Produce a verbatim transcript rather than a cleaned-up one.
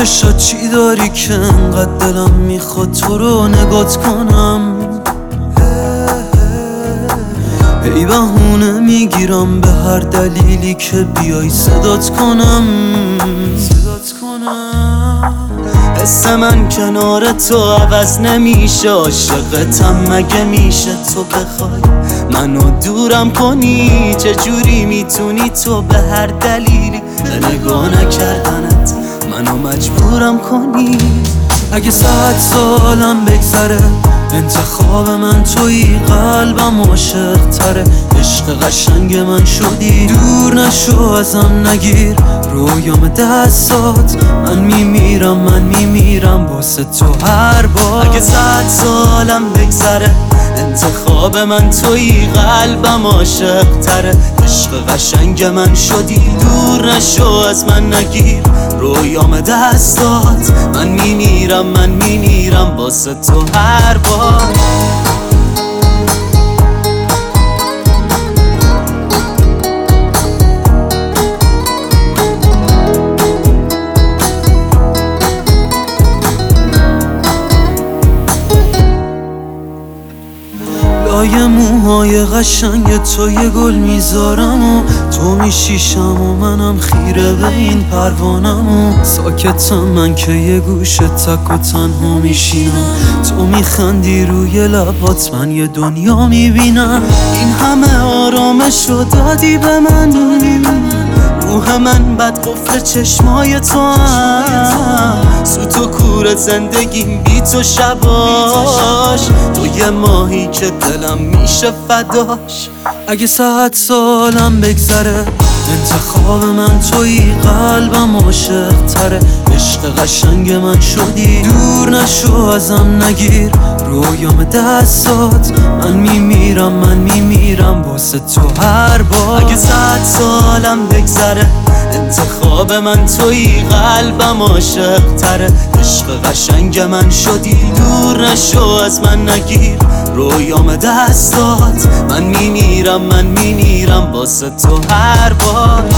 چشا چی داری که انقدر دلم میخواد تو رو نگات کنم؟ ای بهونه میگیرم به هر دلیلی که بیای صدات کنم صدات کنم حس من کنار تو عوض نمیشه، عاشقتم مگه میشه تو بخوای منو دورم کنی؟ چجوری میتونی تو به هر دلیلی به نگاه نکردنت منو مجبورم کنی؟ اگه صد سالم بگذره انتخاب من تویی، قلبم عاشق تره، عشق قشنگ من شدی، دور نشو ازم نگیر رویام دستات، من میمیرم من میمیرم واسه تو هر بار. اگه صد سالم بگذره انتخاب من تویی، قلبم عاشق تره، عشق قشنگ من شدی، دور نشو از من نگیر رویام دستات، من میمیرم من میمیرم واسه تو هر بار. لای موهای قشنگ تو یه گل میذارم و تو میشیشم و منم خیره به این پروانم و ساکتم من که یه گوشه تک و تنها میشینم، تو میخندی روی لبات من یه دنیا میبینم، این همه آرامش رو دادی به من، روح من بد قفل چشمای تو هم سوت و کور زندگیم بی تو شباش، تو یه ماهی که دلم میشه فداش. اگه صد سالم بگذره انتخاب من تویی، قلبم عاشق تره، عشق قشنگ من شدی، دور نشو ازم نگیر رویام دستات، من میمیرم من میمیرم واسه تو هر بار. اگه صد سالم بگذره انتخاب من تویی، قلبم عاشق تره، عشق قشنگ من شدی، دور نشو از من نگیر رویام دستات، من میمیرم من میمیرم واسه تو هر بار.